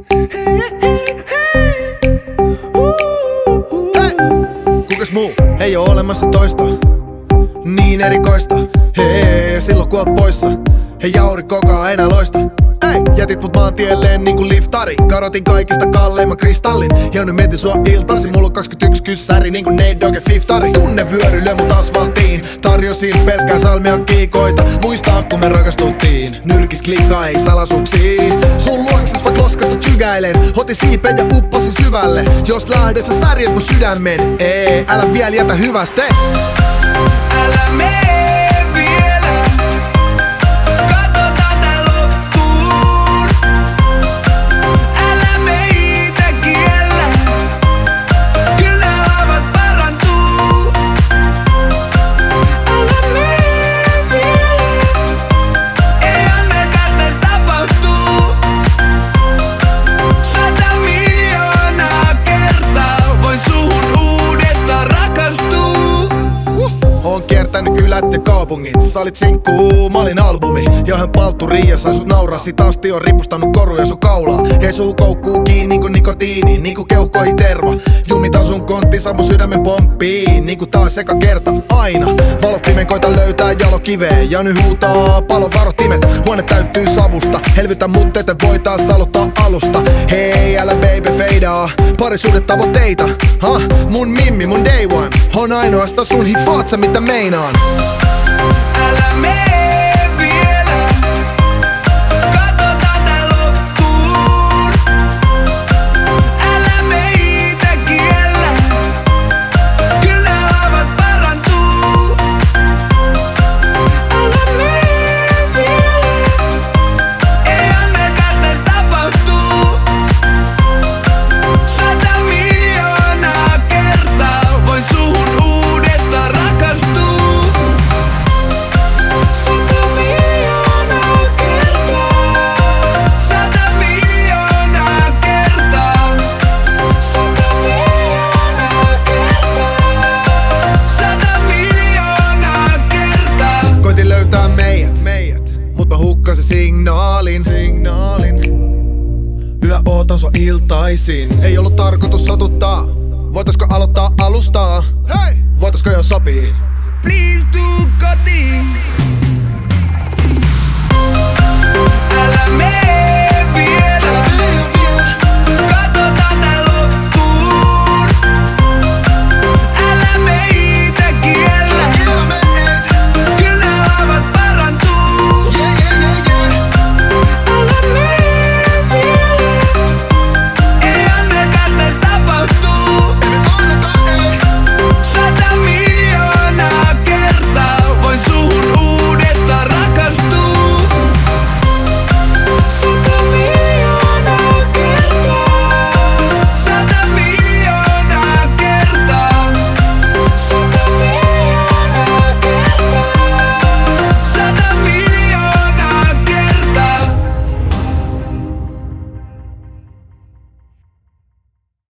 Kukas muu? Ei oo olemassa toista. Niin erikoista. Hei, silloin kun oot poissa. Hei, Jauri kokaa enää loista. Ei, jätit mut maantielleen niinku liftari. Karotin kaikista kalleimman kristallin. Ja nyt mietin sua iltasi. Mulla on 21 kyssäri niinku Nate Dogg ja Fiftari. Tunnevyöry lyö mut asfaltiin. Tarjosin pelkkää salmia kiikoita. Muistaa kun me rakastuttiin. Nyrkit klikkaa ei salasuksiin. Sun luokses vaik loskassa tsykäilen. Otin siipen ja uppasin syvälle. Jos lähdet sä särjet mun sydämen. Ei, älä vielä jätä hyväste. Älä mee vielä. Katsotaan tää loppuun. Älä mene ite kiellä. Kyllä haavat parantuu. Älä mee vielä. Ei anneta tän tapahtuu. 100 miljoonaa kertaa voin suhun uudestaan rakastua. Oon kiertänyt kylät ja kaupungit. Sä olit sinkkuu, mä olin albumi. Johon paltturi ja sain sut nauraa. Sit asti on ripustanut koruja sun kaulaa. Hei suu koukkuu kiinni niinku nikotiini. Niinku keuhkoihin terva. Jumitan sun kontti, saa mun sydämen pomppiin. Niinku taas eka kerta, aina. Valottimen koita löytää jalokiveen. Ja nyt huutaa palon varottimet. Huone täyttyy savusta. Helvytä mut, ette voi taas aloittaa alusta. Hei älä baby feidaa. Parisuudetavoitteita. Mun mimmi, mun day one. On ainoastaan sun hifaat sä mitä meinaan. Älä mee vielä. Katsotaan tää loppuun. Älä mene ite kiellä. Kyllä haavat parantuu. Älä mee vielä. Ei anneta tän tapahtuu. 100 miljoonaa kertaa voin suhun uudestaan rakastua. 100 miljoonaa kertaa. 100 miljoonaa kertaa. 100 miljoonaa kertaa. 100 miljoonaa kertaa. Koitin löytää meidät. Mut mä hukkasin signaalin. Yhä ootan sua iltaisin. Ei ollut tarkoitus satuttaa. Voitaisko aloittaa alusta? Hei! Voitaisko jo sopii? Please tuu kotiin.